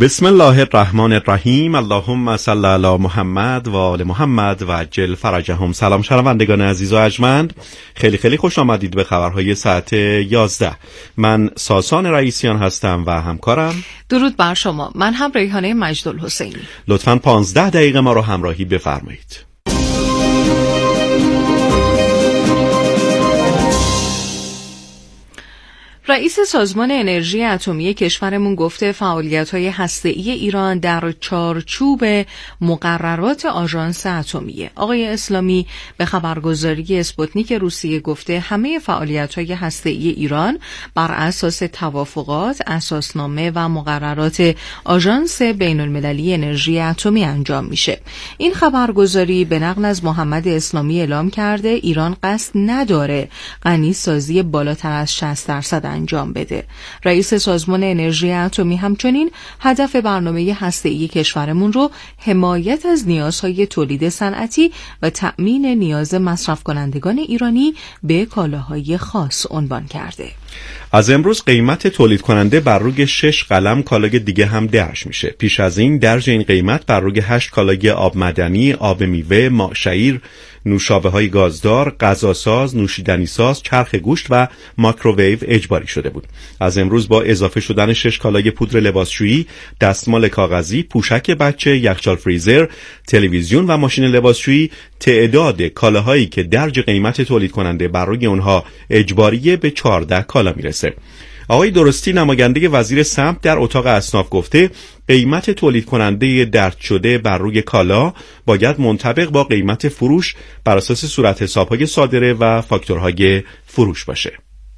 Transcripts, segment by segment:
بسم الله الرحمن الرحیم. اللهم صل علی محمد و آل محمد و عجل فرجهم. سلام شنوندگان عزیز و ارجمند، خیلی خوش آمدید به خبرهای ساعت 11. من ساسان رئیسیان هستم و همکارم. درود بر شما، من هم ریحانه مجدالحسینی. لطفاً 15 دقیقه ما رو همراهی بفرمایید. رئیس سازمان انرژی اتمی کشورمون گفته فعالیت‌های هسته‌ای ایران در چارچوب مقررات آژانس اتمیه. آقای اسلامی به خبرگزاری اسپوتنیک روسیه گفته همه فعالیت‌های هسته‌ای ایران بر اساس توافقات، اساسنامه و مقررات آژانس بین‌المللی انرژی اتمی انجام میشه. این خبرگزاری به نقل از محمد اسلامی اعلام کرده ایران قصد نداره غنی‌سازی بالاتر از 60% انجام بده. رئیس سازمان انرژی اتمی همچنین هدف برنامه هسته‌ای کشورمون رو حمایت از نیازهای تولید صنعتی و تأمین نیاز مصرف کنندگان ایرانی به کالاهای خاص عنوان کرده. از امروز قیمت تولید کننده بر روی 6 قلم کالای دیگه هم درج میشه. پیش از این درج این قیمت بر روی 8 کالای آب معدنی، آب میوه، ماء شعیر، نوشابه‌های گازدار، غذاساز، نوشیدنی ساز، چرخ گوشت و مایکروویو اجباری شده بود. از امروز با اضافه شدن 6 کالای پودر لباسشویی، دستمال کاغذی، پوشک بچه، یخچال فریزر، تلویزیون و ماشین لباسشویی، تعداد کالاهایی که درج قیمت تولید کننده بر روی اونها اجباریه به 14 کالا میرسه. آقای درستی نماینده وزیر سمت در اتاق اصناف گفته قیمت تولید کننده درج شده بر روی کالا باید منطبق با قیمت فروش بر اساس صورت حساب‌های صادره و فاکتورهای فروش باشه.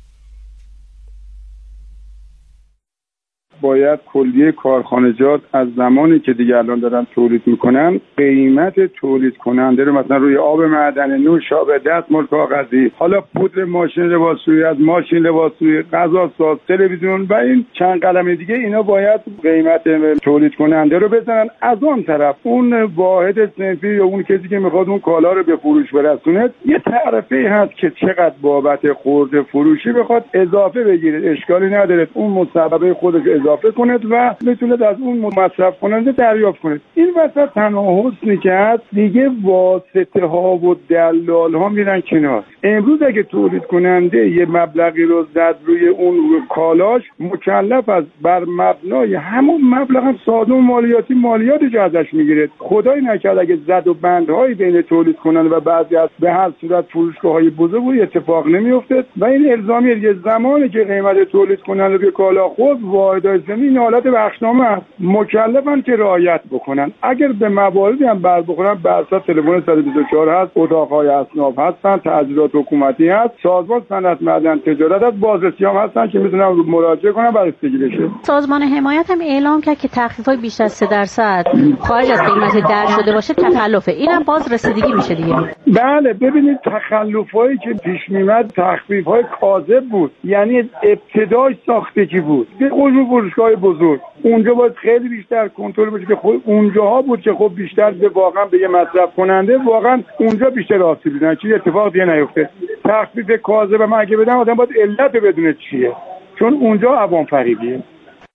باید کلیه کارخانجات از زمانی که دیگه الان دارن تولید میکنن قیمت تولید کننده رو مثلا روی آب معدنی، نوشابه، دستمال کاغذی، حالا پودر ماشین لباسشویی، از ماشین لباسشویی، غذاساز، تلویزیون و این چند قلم دیگه اینا باید قیمت تولید کننده رو بزنن. از اون طرف اون واحد صنفی یا اون کسی که میخواد اون کالا رو به فروش برسونه یه تعرفه هست که چقدر بابت خرد فروشی بخواد اضافه بگیره. اشکالی نداره اون مسببه خودش اضافه کنید و میتونید از اون مصرف کننده دریافت کنید. این وسط تنها حسنی که هست دیگه واسطه ها و دلال ها میرن کنار. امروز اگه تولید کننده یه مبلغی رو زد روی اون کالاش، مکلف از بر مبنای همون مبلغ هم ساده و مالیاتش ازش میگیره. خدای نکرد اگه زد و بندهای بین تولید کننده و بعضی از به هر صورت فروشگاه‌های بزرگ اتفاق نمیفته و این الزامیه. یه زمانی که قیمت تولید کننده به کالا خود واحد این حالت بخشنامه است، مکلفن که رعایت بکنن. اگر به مواردی هم بر بخورن به اساس تلفن 124 هست، اتاق‌های اصناف هستن، تجهیزات حکومتی هست، سازمان صنعت معدن تجارت هست، بازرسی هم هستن که میتونن مراجعه کنن برای رسیدگی بشه. سازمان حمایت هم اعلام کرد که تخفیف‌های بیش از 3% خارج از قیمت درج شده باشه تخلفه. اینم باز رسیدگی میشه دیگه. بله ببینید تخلفایی که پیش میاد تخفیف‌های کاذب بود، یعنی ابتدای ساختگی بود. به خصوص فروشگاه بزرگ اونجا باید خیلی بیشتر کنترل بشه که خود اونجاها بود که خب بیشتر به واقعا به یه مصرف کننده واقعا اونجا بیشتر آسیب دیدن. چیز اتفاق دیگه نیفته. تخفیف کاذب من اگه بدم آدم باید علت بدونه چیه، چون اونجا عوام فریبیه.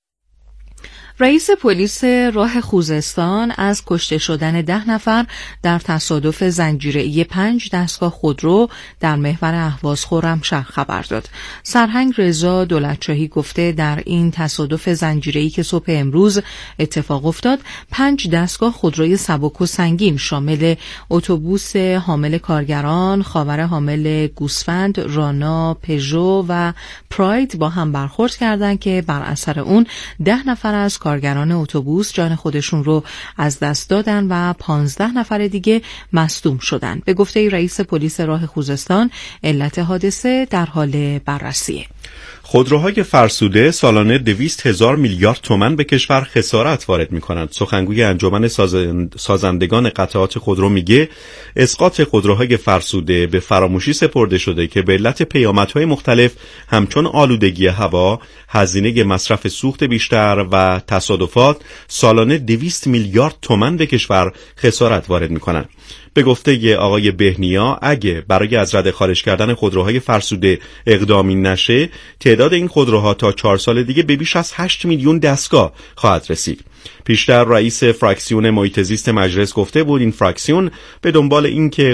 رئیس پلیس راه خوزستان از کشته شدن 10 نفر در تصادف زنجیره‌ای 5 دستگاه خودرو در محور اهواز خرمشهر خبر داد. سرهنگ رضا دولتشاهی گفته در این تصادف زنجیره‌ای که صبح امروز اتفاق افتاد 5 دستگاه خودروی سبک و سنگین شامل اتوبوس حامل کارگران، خاور حامل گوسفند، رانا، پژو و پراید با هم برخورد کردند که بر اثر اون 10 نفر از کارگران اتوبوس جان خودشون رو از دست دادن و 15 نفر دیگه مصدوم شدن. به گفته رئیس پلیس راه خوزستان علت حادثه در حال بررسیه. خودروهای فرسوده سالانه 200,000 میلیارد تومان به کشور خسارت وارد می‌کنند. سخنگوی انجمن سازندگان قطعات خودرو میگه اسقاط خودروهای فرسوده به فراموشی سپرده شده که به علت پیامدهای مختلف همچون آلودگی هوا، هزینه مصرف سوخت بیشتر و تصادفات سالانه 200 میلیارد تومان به کشور خسارت وارد می‌کنند. به گفته آقای بهنیا اگه برای از رده خارج کردن خودروهای فرسوده اقدامی نشه تعداد این خودروها تا 4 سال دیگه به بیش از 8 میلیون دستگاه خواهد رسید. پیشتر رئیس فراکسیون محیط زیست مجلس گفته بود این فراکسیون به دنبال اینه که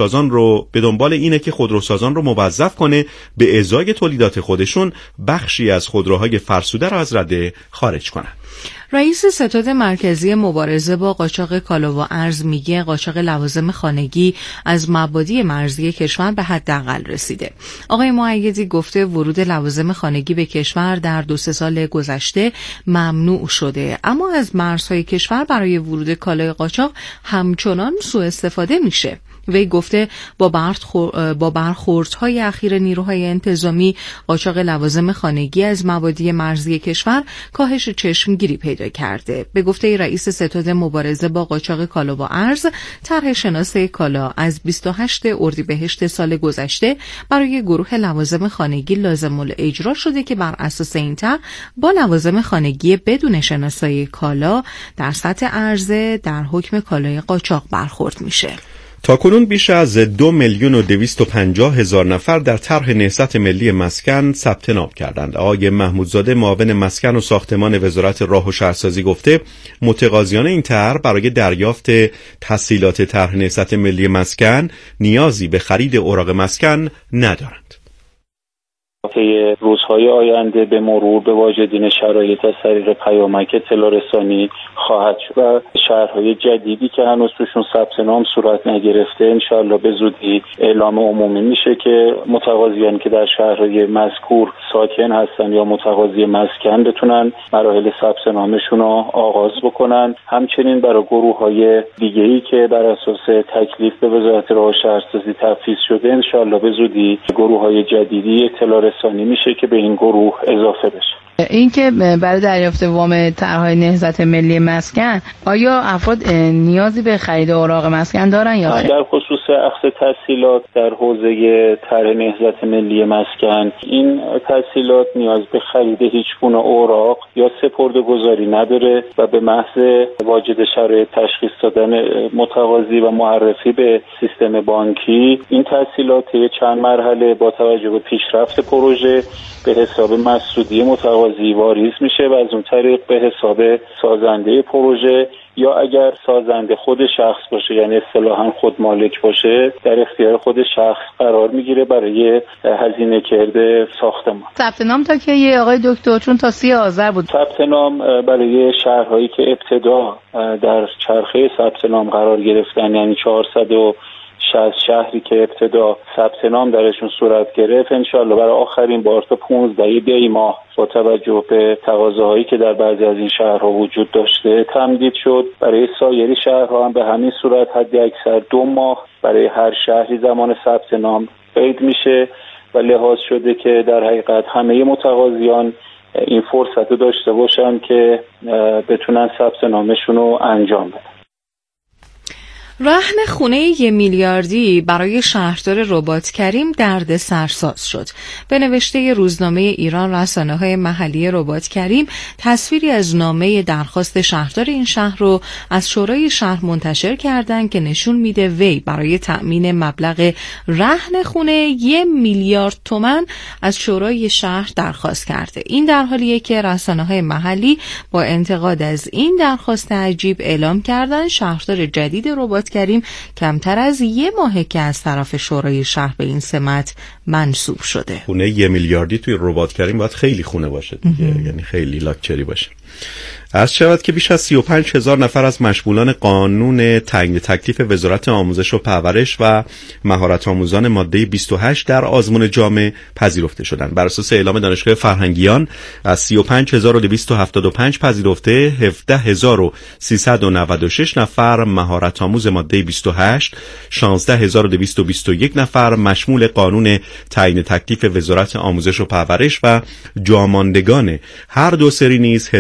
خودروسازان رو موظف کنه به ازای تولیدات خودشون بخشی از خودروهای فرسوده را از رده خارج کنن. رئیس ستاد مرکزی مبارزه با قاچاق کالا و ارز میگه قاچاق لوازم خانگی از مبادی مرزی کشور به حداقل رسیده. آقای مؤیدی گفته ورود لوازم خانگی به کشور در 2-3 سال گذشته ممنوع شده، اما از مرزهای کشور برای ورود کالای قاچاق همچنان سوء استفاده میشه. وی گفته با برخوردهای اخیر نیروهای انتظامی قاچاق لوازم خانگی از مبادی مرزی کشور کاهش چشمگیری پیدا کرده. به گفته رئیس ستاد مبارزه با قاچاق کالا و ارز، طرح شناسه کالا از 28 اردیبهشت سال گذشته برای گروه لوازم خانگی لازم الاجرا شده که بر اساس این طرح با لوازم خانگی بدون شناسه کالا در سطح عرضه در حکم کالای قاچاق برخورد میشه. تاکنون بیش از 2,250,000 نفر در طرح نهضت ملی مسکن ثبت نام کردند. آقای محمودزاده معاون مسکن و ساختمان وزارت راه و شهرسازی گفته متقاضیان این طرح برای دریافت تسهیلات طرح نهضت ملی مسکن نیازی به خرید اوراق مسکن ندارند. طی روزهای آینده به مرور به واجدین شرایط از طریق پیامک اطلاع رسانی خواهد شد و شهرهای جدیدی که هنوز توشون ثبت نام صورت نگرفته انشالله به زودی اعلام عمومی میشه که متقاضیان که در شهرهای مذکور ساکن هستن یا متقاضی مسکن بتونن مراحل ثبت نامشون رو آغاز بکنن. همچنین برای گروه‌های دیگه‌ای که بر اساس تکلیف به وزارت راه و شهرسازی تفویض شده انشالله به زودی گروه‌های جدیدی اطلاع رسانی میشه که به این گروه اضافه بشه. این که برای دریافت وام طرح‌های نهضت ملی مسکن آیا افراد نیازی به خرید اوراق مسکن دارن یا خیر؟ در خصوص اخذ تسهیلات در حوزه طرح نهضت ملی مسکن این تسهیلات نیاز به خرید هیچ گونه اوراق یا سپرده‌گذاری نداره و به محض واجد شرایط تشخیص دادن متقاضی و معرفی به سیستم بانکی این تسهیلات چند مرحله با توجه به پیشرفت پروژه به حساب مسعودی متقاضی واریز میشه و از اون طریق به حساب سازنده پروژه یا اگر سازنده خود شخص باشه یعنی اصطلاحاً خود مالک باشه در اختیار خود شخص قرار میگیره برای هزینه کرده ساختمان. ثبت نام تا که آقای دکتر چون تا 30 آذر بود. ثبت نام برای شهرهایی که ابتدا در چرخه ثبت نام قرار گرفتن یعنی 460 شهری که ابتدا ثبت نام درشون صورت گرفت انشالله برای آخرین بار تا 15 دی ماه با توجه به تقاضاهایی که در بعضی از این شهرها وجود داشته تمدید شد. برای سایر شهرها هم به همین صورت حدی اکثر 2 ماه برای هر شهری زمان ثبت نام قید میشه و لحاظ شده که در حقیقت همه متقاضیان این فرصت رو داشته باشن که بتونن ثبت نامشون رو انجام بدن. رهن خونه 1 میلیاردی برای شهردار رباط کریم درد سرساز شد. به نوشته روزنامه ایران رسانه‌های محلی رباط کریم تصویری از نامه درخواست شهردار این شهر رو از شورای شهر منتشر کردند که نشون میده وی برای تأمین مبلغ رهن خونه 1 میلیارد تومان از شورای شهر درخواست کرده. این در حالیه که رسانه‌های محلی با انتقاد از این درخواست عجیب اعلام کردند شهردار جدید رباط کریم کمتر از 1 ماهه که از طرف شورای شهر به این سمت منصوب شده. خونه 1 میلیاردی توی رباط کریم باید خیلی خونه باشه دیگه. یعنی خیلی لاکچری باشه. عرض شود که بیش از 35,000 نفر از مشمولان قانون تعیین تکلیف وزارت آموزش و پرورش و مهارت آموزان ماده 28 در آزمون جامع پذیرفته شدند. بر اساس اعلام دانشگاه فرهنگیان از 35,275 پذیرفته 17,396 نفر مهارت آموز ماده 28، 16,221 نفر مشمول قانون تعیین تکلیف وزارت آموزش و پرورش و جاماندگان هر دو سری نیز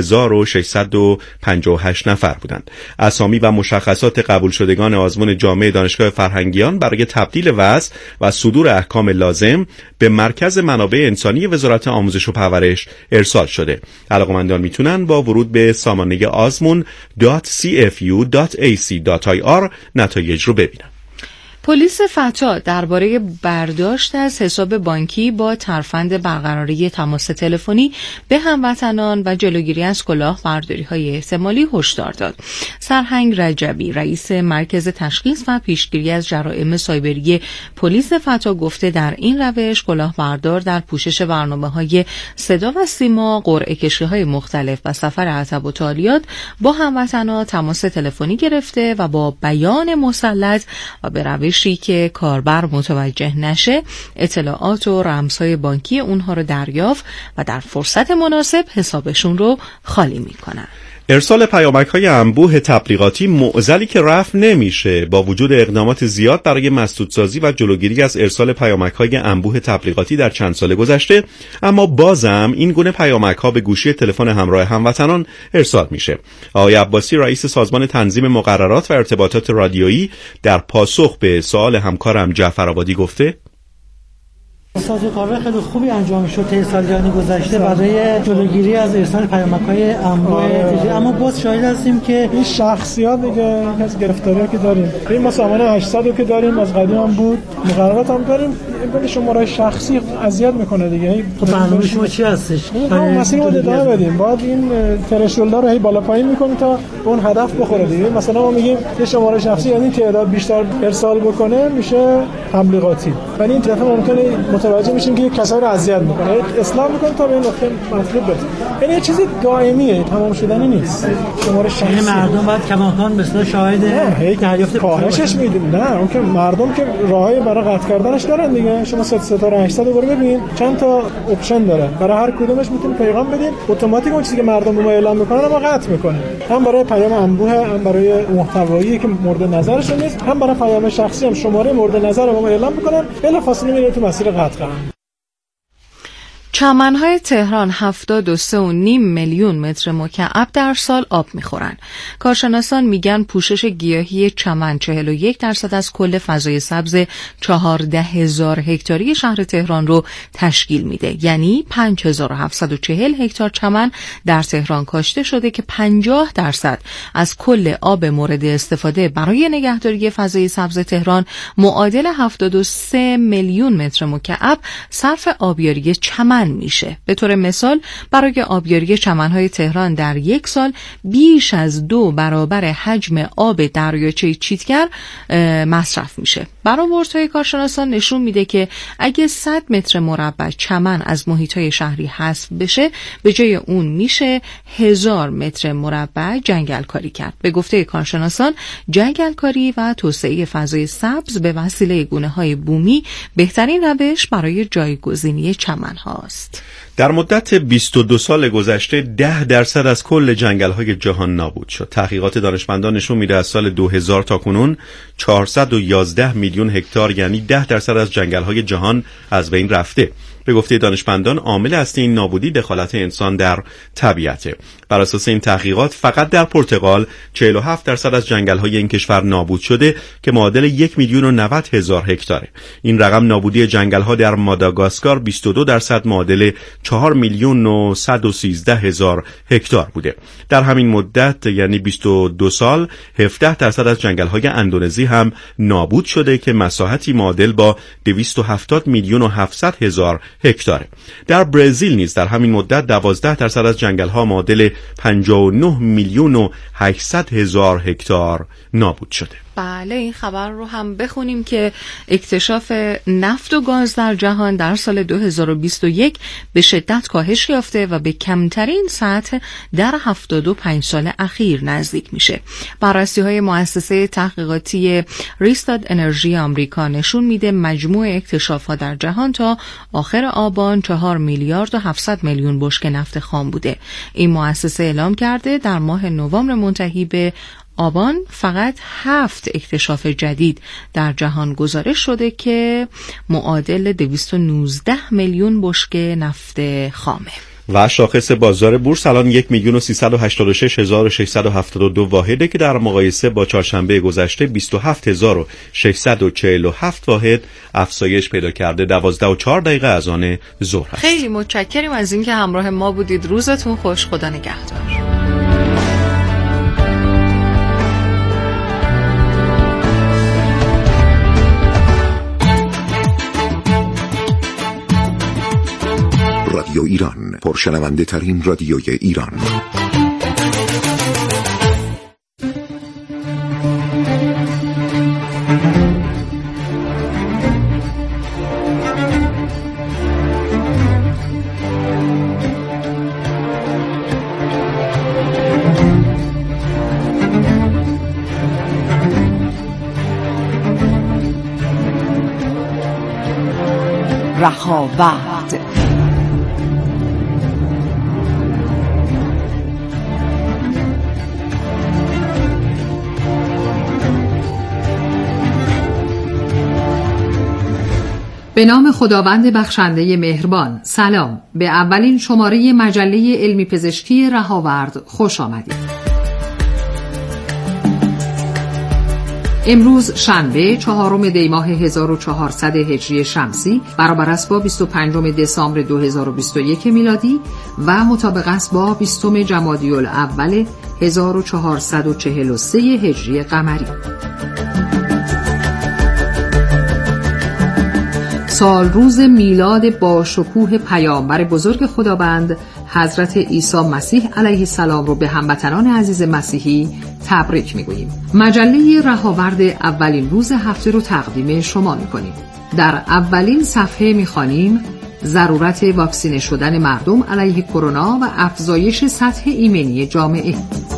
1658 نفر بودند. اسامی و مشخصات قبول شدگان آزمون جامع دانشگاه فرهنگیان برای تبدیل وضع و صدور احکام لازم به مرکز منابع انسانی وزارت آموزش و پرورش ارسال شده. علاقه‌مندان میتونن با ورود به سامانه آزمون.cfu.ac.ir نتایج رو ببینن. پلیس فتا درباره برداشت از حساب بانکی با ترفند برقراری تماس تلفنی به هموطنان و جلوگیری از کلاهبرداری‌های احتمالی هشدار داد. سرهنگ رجبی، رئیس مرکز تشخیص و پیشگیری از جرایم سایبری پلیس فتا گفته در این روش کلاهبردار در پوشش برنامه‌های صدا و سیما، قرعه کشی‌های مختلف و سفر عتب و تالیات با هموطنان تماس تلفنی گرفته و با بیان مسلط و به روشی که کاربر متوجه نشه اطلاعات و رمزهای بانکی اونها رو دریافت و در فرصت مناسب حسابشون رو خالی میکنن. ارسال پیامک‌های انبوه تبلیغاتی معضلی که رفع نمیشه با وجود اقدامات زیاد برای مسدودسازی و جلوگیری از ارسال پیامک‌های انبوه تبلیغاتی در چند سال گذشته، اما بازم این گونه پیامک‌ها به گوشی تلفن همراه هموطنان ارسال میشه. آقای عباسی، رئیس سازمان تنظیم مقررات و ارتباطات رادیویی، در پاسخ به سوال همکارم جعفر آبادی گفته سازوکارهای خیلی خوبی انجام شد طی سالیان گذشته برای جلوگیری از ارسال پیامک‌های انبوه، اما باز شاهد هستیم که این شخصیات دیگه از گرفتاری‌ها که داریم، این ما سامانه 800 که داریم از قدیم هم بود، مقررات هم داریم، این شماره شخصی اذیت میکنه دیگه. برنامه شما چی هستش؟ مسیر رو ادامه بدیم، باید این ترشولدار رو هی بالا پایین میکنیم تا به اون هدف بخوره دیگه. مثلا ما میگیم یه شماره شخصی یعنی تعداد بیشتر ارسال بکنه میشه تبلیغاتی، ولی این طرف ممکنه متوجه میشیم که کسایی رو اذیت میکنه، اصلاح میکنه تا به این نقطه مطلوب برسه. یعنی یه چیزی دائمیه، تمام شدنی نیست. شماره شخصی مردم باید کماکان مثلا شاهد دریافت کاهشش میدیم. نه اون که مردم که راهی برای قطع کردنش دارن دیگه. شما ستاره 800 رو ببین چند تا اپشن داره، برای هر کدومش میتونید پیغام بدین، اتوماتیک اون چیزی که مردم به ما اعلام میکنن ما قطع میکنه. هم برای پیام انبوه، هم برای محتوایی که مورد نظرشون نیست، هم برای پیام شخصی هم شماره مورد نظر ما اعلام میکنن، بلافاصله میره تو مسیر قطع. چمن‌های تهران 72.5 میلیون متر مکعب در سال آب می‌خورن. کارشناسان میگن پوشش گیاهی چمن 41% از کل فضای سبز 14,000 هکتاری شهر تهران رو تشکیل میده. یعنی 5,740 هکتار چمن در تهران کاشته شده که 50% از کل آب مورد استفاده برای نگهداری فضای سبز تهران معادل 73 میلیون متر مکعب صرف آبیاری چمن میشه. به طور مثال برای آبیاری چمنهای تهران در یک سال بیش از 2 برابر حجم آب دریاچه چیتگر مصرف میشه. برآوردهای کارشناسان نشون میده که اگه 100 متر مربع چمن از محیطهای شهری حذف بشه، به جای اون میشه 1000 متر مربع جنگلکاری کرد. به گفته کارشناسان جنگلکاری و توسعه فضای سبز به وسیله گونه‌های بومی بهترین روش برای جایگزینی چمن هاست. در مدت 22 سال گذشته 10% از کل جنگل‌های جهان نابود شد. تحقیقات دانشمندان نشون میده از سال 2000 تا کنون 411 میلیون هکتار یعنی 10% از جنگل‌های جهان از بین رفته. به گفته دانشمندان عامل اصلی این نابودی دخالت انسان در طبیعته. بر اساس این تحقیقات فقط در پرتغال 47% از جنگل‌های این کشور نابود شده که معادل 1,090,000 هکتاره. این رقم نابودی جنگل‌ها در ماداگاسکار 22% معادل 4,113,000 هکتار بوده. در همین مدت یعنی 22 سال 17% از جنگل‌های اندونزی هم نابود شده که مساحتی معادل با 270,700,000 هکتاره. در برزیل نیز در همین مدت 12% از جنگل‌ها معادل 59,800,000 هکتار نابود شده. بله، این خبر رو هم بخونیم که اکتشاف نفت و گاز در جهان در سال 2021 به شدت کاهش یافته و به کمترین سطح در 75 سال اخیر نزدیک میشه. بررسی‌های مؤسسه تحقیقاتی ریستاد انرژی آمریکا نشون میده مجموع اکتشاف‌ها در جهان تا آخر آبان 4 میلیارد و 700 میلیون بشکه نفت خام بوده. این مؤسسه اعلام کرده در ماه نوامبر منتهی به آبان فقط 7 اکتشاف جدید در جهان گزارش شده که معادل 219 میلیون بشکه نفت خامه. و شاخص بازار بورس الان 1,386,672 واحده که در مقایسه با چهارشنبه گذشته 27,647 واحد افزایش پیدا کرده. 12:04 از آن ظهر است. خیلی متشکریم از اینکه همراه ما بودید. روزتون خوش. خدا نگهدار. رادیو ایران، پرشنونده ترین رادیوی ایران. رهاورد. به نام خداوند بخشنده مهربان. سلام، به اولین شماره مجله علمی پزشکی رهاورد خوش آمدید. امروز شنبه 4 دی ماه 1400 هجری شمسی برابر است با 25 دسامبر 2021 میلادی و مطابق است با 20 جمادی الاول 1443 هجری قمری. سال روز میلاد با شکوه پیامبر بزرگ خداوند حضرت عیسی مسیح علیه السلام رو به هموطنان عزیز مسیحی تبریک میگوییم. مجله رهاورد اولین روز هفته رو تقدیم شما میکنیم. در اولین صفحه میخوانیم ضرورت واکسینه شدن مردم علیه کرونا و افزایش سطح ایمنی جامعه.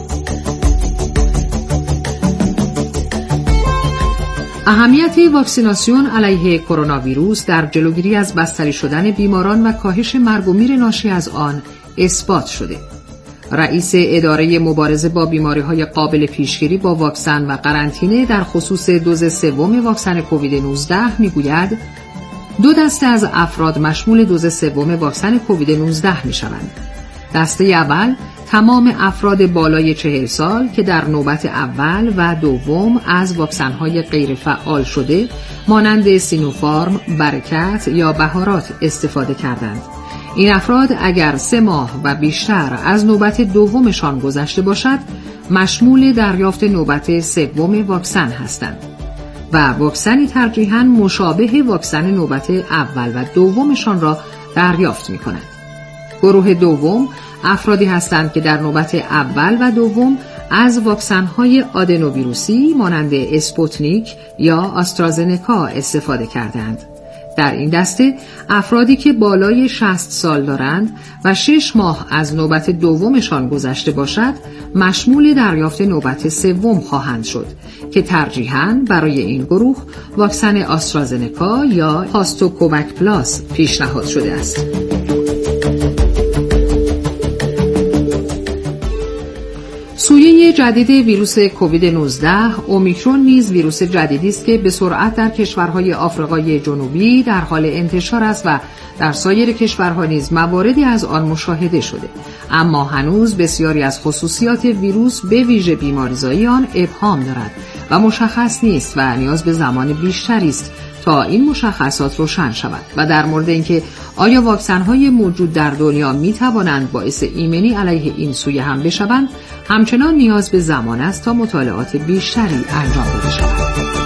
اهمیت واکسیناسیون علیه کرونا ویروس در جلوگیری از بستری شدن بیماران و کاهش مرگ و میر ناشی از آن اثبات شده. رئیس اداره مبارزه با بیماری‌های قابل پیشگیری با واکسن و قرنطینه در خصوص دوز سوم واکسن کووید 19 میگوید 2 دسته از افراد مشمول دوز سوم واکسن کووید 19 میشوند. دسته اول تمام افراد بالای 40 سال که در نوبت اول و دوم از واکسن‌های غیر فعال شده مانند سینوفارم، برکت یا بهارات استفاده کردند. این افراد اگر 3 ماه و بیشتر از نوبت دومشان گذشته باشد مشمول دریافت نوبت سوم واکسن هستند و واکسنی ترجیحاً مشابه واکسن نوبت اول و دومشان را دریافت می‌کنند. گروه دوم افرادی هستند که در نوبت اول و دوم از واکسن‌های آدنوویروسی مانند اسپوتنیک یا آسترازنکا استفاده کردند. در این دسته افرادی که بالای 60 سال دارند و 6 ماه از نوبت دومشان گذشته باشد مشمول دریافت نوبت سوم خواهند شد که ترجیحاً برای این گروه واکسن آسترازنکا یا پاستوکووک پلاس پیشنهاد شده است. سویه جدید ویروس کووید 19 اومیکرون نیز ویروس جدیدی است که به سرعت در کشورهای آفریقای جنوبی در حال انتشار است و در سایر کشورها نیز مواردی از آن مشاهده شده، اما هنوز بسیاری از خصوصیات ویروس به ویژه بیماریزایی آن ابهام دارد و مشخص نیست و نیاز به زمان بیشتری است تا این مشخصات روشن شود و در مورد اینکه آیا واکسن‌های موجود در دنیا می‌توانند باعث ایمنی علیه این سویه هم بشوند همچنان نیاز به زمان است تا مطالعات بیشتری انجام داده شود.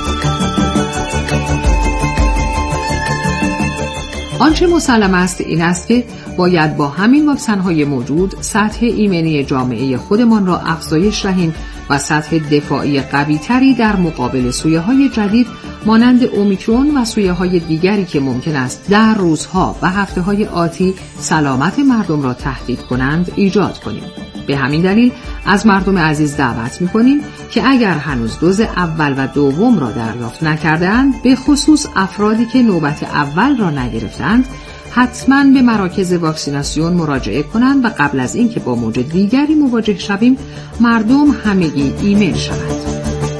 آنچه مسلم است این است که باید با همین واکسن‌های موجود سطح ایمنی جامعه خودمان را افزایش دهیم و سطح دفاعی قوی‌تری در مقابل سویه‌های جدید مانند اومیکرون و سویه‌های دیگری که ممکن است در روزها و هفته‌های آتی سلامت مردم را تهدید کنند ایجاد کنیم. به همین دلیل از مردم عزیز دعوت می‌کنیم که اگر هنوز دوز اول و دوم را دریافت نکرده‌اند، به خصوص افرادی که نوبت اول را نگرفتند، حتماً به مراکز واکسیناسیون مراجعه کنند و قبل از اینکه با موج دیگری مواجه شویم، مردم همگی ایمن شوند.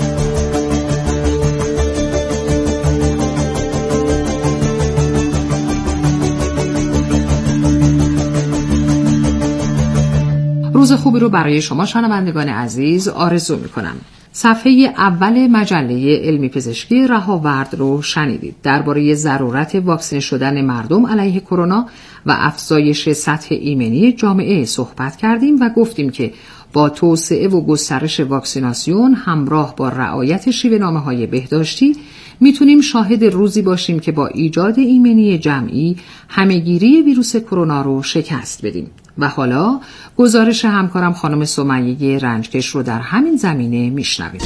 روز خوبی رو برای شما شنوندگان عزیز آرزو می‌کنم. صفحه اول مجله علمی پزشکی رهاورد رو شنیدید. درباره ضرورت واکسینه شدن مردم علیه کرونا و افزایش سطح ایمنی جامعه صحبت کردیم و گفتیم که با توسعه و گسترش واکسیناسیون همراه با رعایت شیوه‌نامه‌های بهداشتی میتونیم شاهد روزی باشیم که با ایجاد ایمنی جمعی همه‌گیری ویروس کرونا رو شکست بدیم. و حالا گزارش همکارم خانم سمیه رنجکش رو در همین زمینه میشنویم.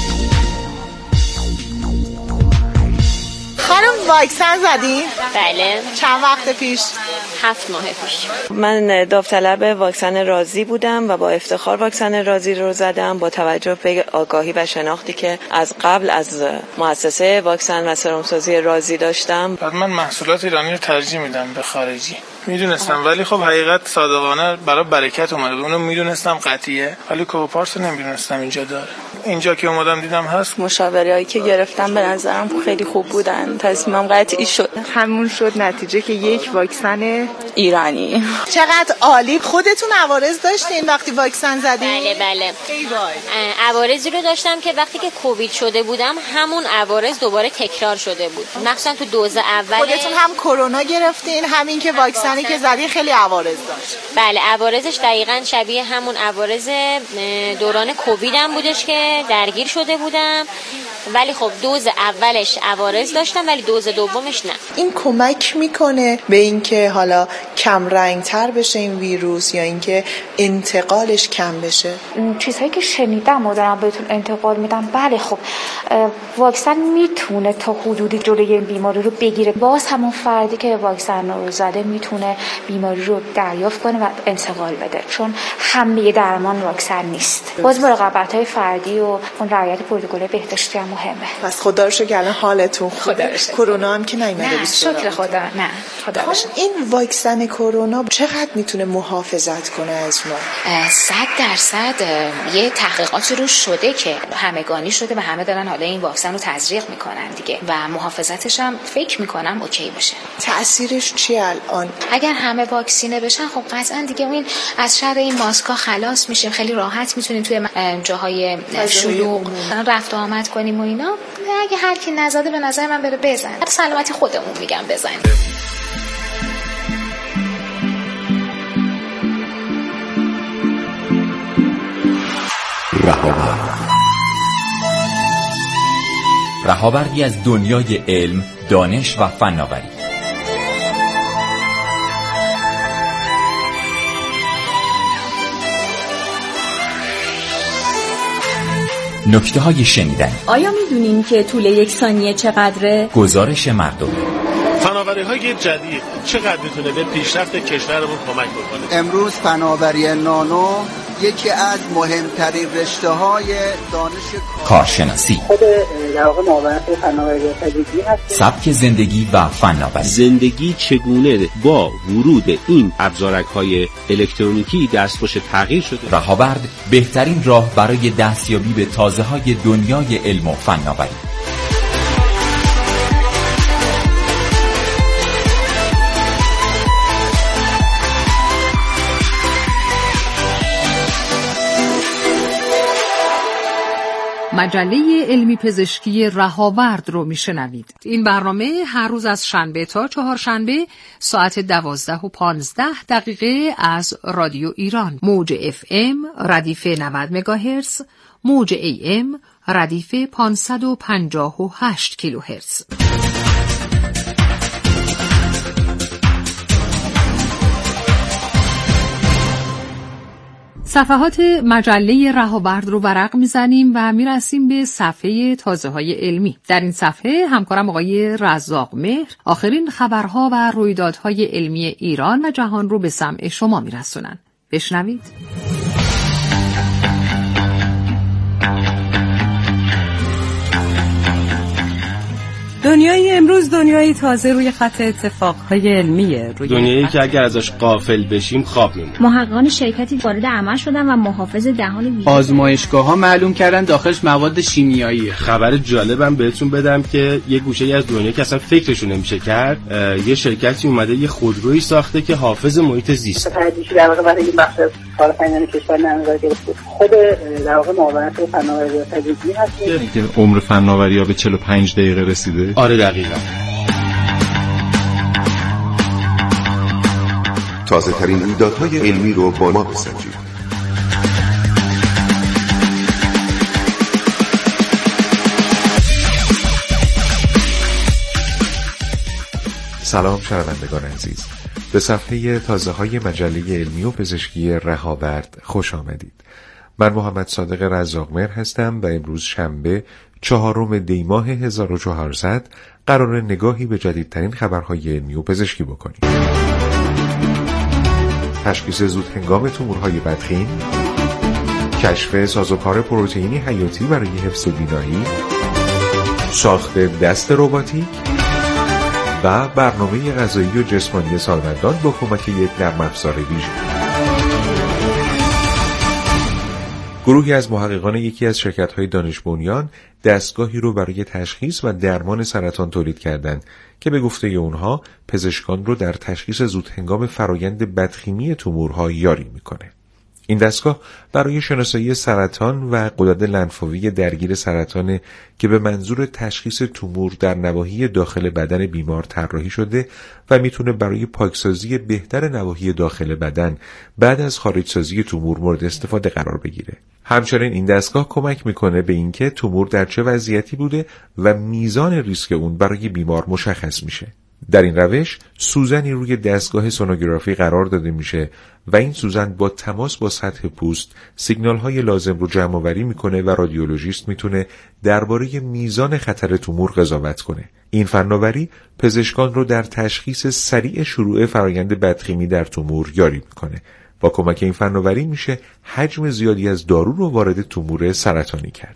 خانم واکسن زدین؟ بله. چند وقت پیش؟ 7 ماه پیش. من داوطلب واکسن رازی بودم و با افتخار واکسن رازی رو زدم با توجه به آگاهی و شناختی که از قبل از مؤسسه واکسن و سرمسازی رازی داشتم. بعد من محصولات ایرانی رو ترجیح میدم به خارجی. میدونستم ولی خب حقیقت صادقانه برای برکت اومده. اونو میدونستم قطعیه ولی کوپارس نمیدونستم اینجا داره. اینجا که اومدم دیدم هست. مشاورهایی که گرفتم به نظرم خیلی خوب بودن. تصمیمم قطعی شد. همون شد نتیجه که یک واکسن ایرانی. چقدر عالی. خودتون عوارض داشتین وقتی واکسن زدین؟ بله. عوارضی رو داشتم که وقتی که کووید شده بودم همون عوارض دوباره تکرار شده بود. مخصوصا تو دوز اول. خودتون هم کرونا گرفتین، همین که واکسنی که زدین خیلی عوارض داشت. بله، عوارضش دقیقاً شبیه همون عوارض دوران کووید هم بودش که درگیر شده بودم، ولی خب دوز اولش عوارض داشتم ولی دوز دومش نه. این کمک میکنه به اینکه حالا کم رنگتر بشه این ویروس یا اینکه انتقالش کم بشه؟ چیزهایی که شنیدم و دارم بهتون انتقال میدم، بله خب واکسن میتونه تا حدودی جلوی این بیماری رو بگیره. باز همون فردی که واکسن رو زده میتونه بیماری رو دریافت کنه و انتقال بده، چون همه درمان واکسن نیست. باز مراقبت‌های فردی و اون رعایت پروتکل بهداشتی هم مهمه. پس خدا رو شکر الان حالتون خوبه. کرونا هم که نیومده بود. شکر خدا. نه خدا رو شکر. این واکسن کرونا چقدر میتونه محافظت کنه از ما؟ 100% یه تحقیقاتی رو شده که همگانی شده و همه دارن حالا این واکسن رو تزریق میکنن دیگه و محافظتش هم فکر میکنم اوکی باشه. تأثیرش چی الان؟ اگر همه واکسینه بشن خب قطعا دیگه این از شر این ماسکا خلاص میشیم، خیلی راحت میتونیم توی جاهای شلوغ رفت و آمد کنیم و اینا. اگه هر کی نزده به نظر من بره بزن. سلامتی خودمون میگم بزنیم. رهاوردی از دنیای علم، دانش و فناوری. نکته‌های شنیدنی. آیا میدونین که طول یک ثانیه چقدره؟ گزارش مردمی. فناوری‌های جدید چقدر میتونه به پیشرفت کشورمون کمک بکنه؟ امروز فناوری نانو یکی از مهمترین رشته‌های دانش کارشناسی، خود در واقع معاونت فناوری تجدیدی هست. سبک زندگی و فناوری. زندگی چگونه با ورود این ابزارک‌های الکترونیکی دستخوش تغییر شده. رهاورد بهترین راه برای دستیابی به تازه‌های دنیای علم و فناوری. مجله علمی پزشکی رهاورد رو میشنوید. این برنامه هر روز از شنبه تا چهارشنبه ساعت 12:15 از رادیو ایران، موج FM ردیف 90 مگاهرتز، موج AM ردیف 558 کیلوهرتز. صفحات مجله رهاورد رو ورق میزنیم و میرسیم به صفحه تازه‌های علمی. در این صفحه همکارم آقای رزاق مهر آخرین خبرها و رویدادهای علمی ایران و جهان رو به سمع شما میرسونن. بشنوید. دنیای امروز دنیای تازه روی خط اتفاقهای علمیه. دنیایی که اگر ازش غافل بشیم خواب میمونیم. محققان شرکتی وارد عمل شدن و محافظ دهان ویژه آزمایشگاه‌ها معلوم کردن داخلش مواد شیمیایی. خبر جالبم بهتون بدم که یه گوشه از دنیا که اصلا فکرشون نمیشه کرد، یه شرکتی اومده یه خودرویی ساخته که حافظ محیط زیست. تحقیقی در واقع برای این بخش کارآفرینان کشور نظر گرفته. خود در واقع معاونت فناوری تجدیدی هست که عمر فناوری‌ها به 45 دقیقه رسیده. آره دقیقاً. تازه ترین رویدادهای علمی رو با ما بسنجید. سلام شنوندگان عزیز، به صفحه تازه‌های مجله علمی و پزشکی رهاورد خوش آمدید. من محمد صادق رزاقمهر هستم و امروز شنبه 4 دی ماه 1400 قرار نگاهی به جدیدترین خبرهای علمی و پزشکی بکنیم. تشخیص زود هنگام تومورهای بدخیم، کشف سازوکار پروتئینی حیاتی برای حفظ بینایی، ساخت دست رباتیک و برنامه غذایی و جسمانی سالمندان با کمک یک نرم افزار ویژه. گروهی از محققان یکی از شرکت‌های دانش بنیان دستگاهی رو برای تشخیص و درمان سرطان تولید کردند که به گفته اونها پزشکان رو در تشخیص زود هنگام فرایند بدخیمی تومورها یاری میکنه. این دستگاه برای شناسایی سرطان و غدد لنفاوی درگیر سرطان که به منظور تشخیص تومور در نواحی داخل بدن بیمار طراحی شده و میتونه برای پاکسازی بهتر نواحی داخل بدن بعد از خارجسازی تومور مورد استفاده قرار بگیره. همچنین این دستگاه کمک میکنه به اینکه تومور در چه وضعیتی بوده و میزان ریسک اون برای بیمار مشخص میشه. در این روش سوزنی روی دستگاه سونوگرافی قرار داده میشه و این سوزن با تماس با سطح پوست سیگنال‌های لازم رو جمع آوری میکنه و رادیولوژیست میتونه درباره میزان خطر تومور قضاوت کنه. این فناوری پزشکان رو در تشخیص سریع شروع فرایند بدخیمی در تومور یاری میکنه. با کمک این فناوری میشه حجم زیادی از دارو رو وارد تومور سرطانی کرد.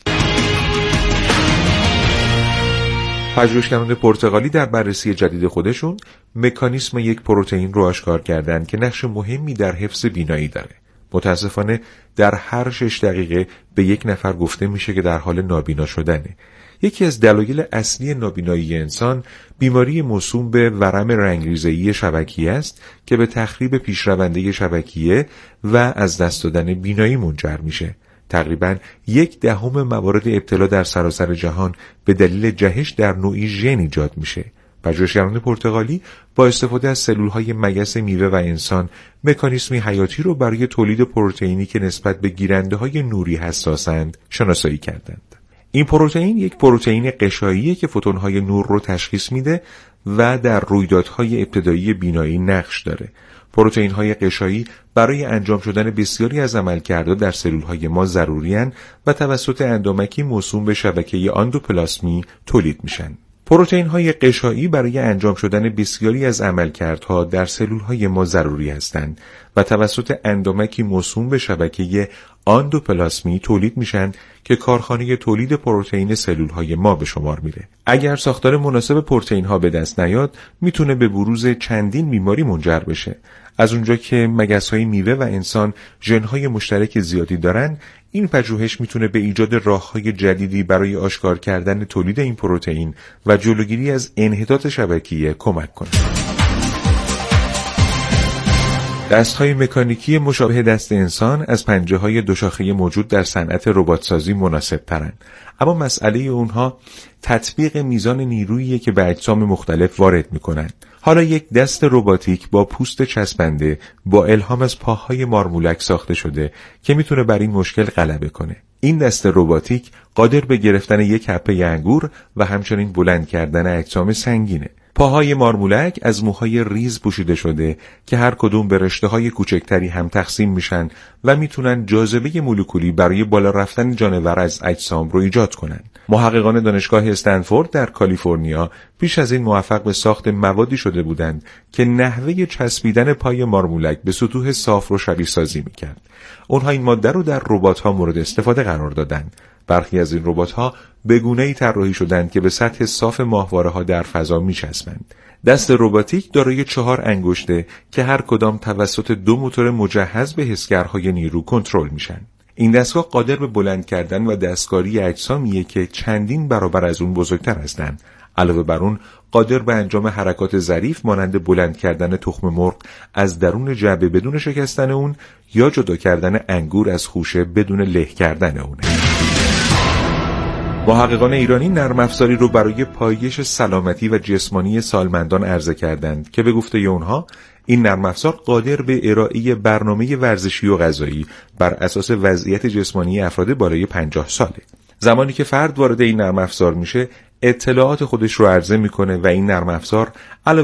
پژوهشگران پرتغالی در بررسی جدید خودشون مکانیسم یک پروتئین رو آشکار کردند که نقش مهمی در حفظ بینایی داره. متاسفانه در هر 6 دقیقه به یک نفر گفته میشه که در حال نابینا شدنه. یکی از دلایل اصلی نابینایی انسان بیماری موسوم به ورم رنگریزه‌ای شبکیه است که به تخریب پیشرونده شبکیه و از دست دادن بینایی منجر میشه. تقریباً 1/10 موارد ابتلا در سراسر جهان به دلیل جهش در نوعی ژن ایجاد میشه. پژوهشگران پرتغالی با استفاده از سلولهای مگس میوه و انسان مکانیسمی حیاتی رو برای تولید پروتئینی که نسبت به گیرنده‌های نوری حساسند شناسایی کردند. این پروتئین یک پروتئین قشاییه که فوتون‌های نور رو تشخیص میده و در رویدادهای ابتدایی بینایی نقش داره. پروتئین‌های قشایی برای انجام شدن بسیاری از عملکردها در سلول‌های ما ضروری‌اند و توسط اندومکی موسوم به شبکه اندوپلاسمی تولید میشن. پروتئین‌های قشایی برای انجام شدن بسیاری از عملکردها در سلول‌های ما ضروری هستند و توسط اندومکی موسوم به شبکه اندوپلاسمی تولید میشن که کارخانه تولید پروتئین سلول‌های ما به شمار میره. اگر ساختار مناسب پروتئین‌ها به دست نیاد، میتونه به بروز چندین بیماری منجر بشه. از اونجا که مگس‌های میوه و انسان ژن‌های مشترک زیادی دارن، این پژوهش میتونه به ایجاد راه‌های جدیدی برای آشکار کردن تولید این پروتئین و جلوگیری از انحطاط شبکیه کمک کنه. دست‌های مکانیکی مشابه دست انسان از پنجه‌های دوشاخه موجود در صنعت رباتسازی مناسب‌ترند، اما مسئله اونها تطبیق میزان نیرویی که به اجسام مختلف وارد می‌کنند. حالا یک دست رباتیک با پوست چسبنده با الهام از پاهای مارمولک ساخته شده که میتونه بر این مشکل غلبه کنه. این دست رباتیک قادر به گرفتن یک حبه انگور و همچنین بلند کردن اجسام سنگینه. پاهای مارمولک از موهای ریز پوشیده شده که هر کدوم به رشته‌های کوچکتری هم تقسیم میشن و میتونن جاذبه مولکولی برای بالا رفتن جانور از اجسام رو ایجاد کنن. محققان دانشگاه استنفورد در کالیفرنیا پیش از این موفق به ساخت موادی شده بودند که نحوه چسبیدن پای مارمولک به سطوح صاف رو شبیه سازی میکرد. اونها این ماده رو در ربات‌ها مورد استفاده قرار دادند. برخی از این ربات‌ها به گونه‌ای طراحی شدند که به سطح صاف ماهواره‌ها در فضا می‌چسبند. دست رباتیک دارای 4 انگشته که هر کدام توسط 2 موتور مجهز به حسگرهای نیرو کنترل میشن. این دستگاه قادر به بلند کردن و دستکاری اجسامیه که چندین برابر از اون بزرگتر هستند. علاوه بر اون قادر به انجام حرکات ظریف مانند بلند کردن تخم مرغ از درون جعبه بدون شکستن اون یا جدا کردن انگور از خوشه بدون له کردن اونه. محققان ایرانی نرم افزاری رو برای پایش سلامتی و جسمانی سالمندان عرضه کردند که به گفته اونها این نرم افزار قادر به ارائه برنامه ورزشی و غذایی بر اساس وضعیت جسمانی افراد بالای 50 ساله. زمانی که فرد وارد این نرم افزار میشه اطلاعات خودش رو عرضه میکنه و این نرم افزار علاوه